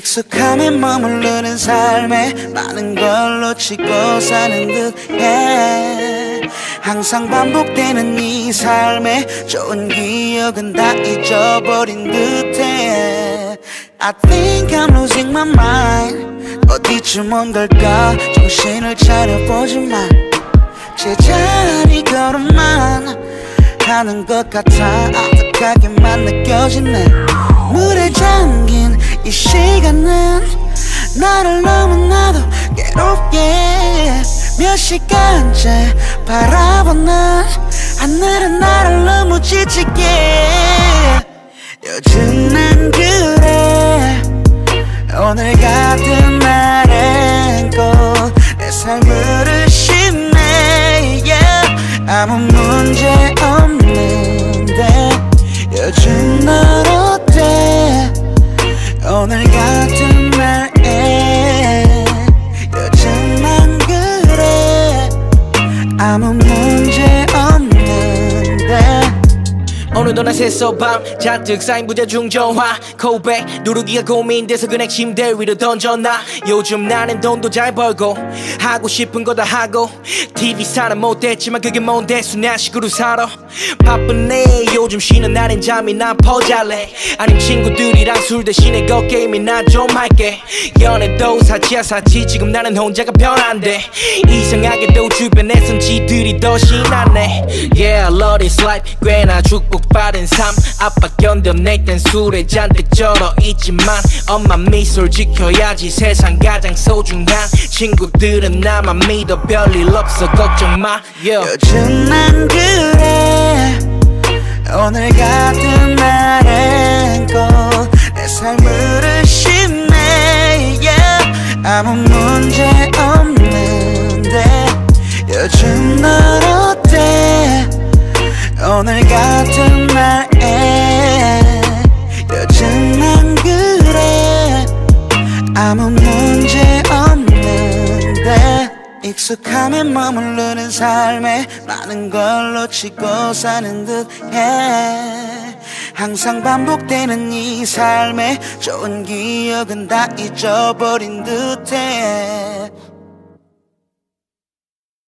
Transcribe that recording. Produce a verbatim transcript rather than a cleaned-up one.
익숙함에 머무르는 삶에 많은 걸 놓치고 사는 듯해. 항상 반복되는 이 삶에 좋은 기억은 다 잊어버린 듯해. I think I'm losing my mind. 어디쯤 온 걸까 정신을 차려보지만 제자리 걸음만 하는 것 같아. 아득하게만 느껴지네. 물에 잠긴 이 시간은 나를 너무나도 괴롭게 몇 시간째 바라보는 하늘은 나를 너무 지치게. 요즘 난 그래. 오늘 같은 날엔 꼭 내 삶을 의심해. yeah. 아무 문제 없는데 요즘 넌 어때? 오늘 같은 날에 요즘 난 그래. 아무 문제 없는데. 오늘도 난 새서밤 잔뜩 쌓인 부재중 전화 고백 누르기가 고민돼서 그냥 침대 위로 던져놔. 요즘 나는 돈도 잘 벌고 하고 싶은 거 다 하고 티비 사는 못했지만 그게 뭔데 순한 식으로 살아. 바쁘네 요즘 쉬는 날엔 잠이나 퍼잘래. 아님 친구들이랑 술 대신에 거 게임이나 좀 할게. 연애도 사치야 사치 지금 나는 혼자가 편한데 이상하게도 주변에선 지들이 더 신나네. Yeah I love this life 꽤나 축복받은 삶. 아빠 견뎌낼 땐 술에 잔뜩 절어 있지만 엄마 미소를 지켜야지 세상 가장 소중한 친구들은 나만 믿어 별일 없어 걱정 마. yeah. 요즘 난 그래. 오늘 같은 날엔 꼭 내 삶을 의심해. yeah. 아무 문제 없는데 요즘 넌 어때? 오늘 같은 날에 요즘 난 그래. 아무 문제 없는데 익숙함에 머무르는 삶에 많은 걸 놓치고 사는 듯해. 항상 반복되는 이 삶에 좋은 기억은 다 잊어버린 듯해.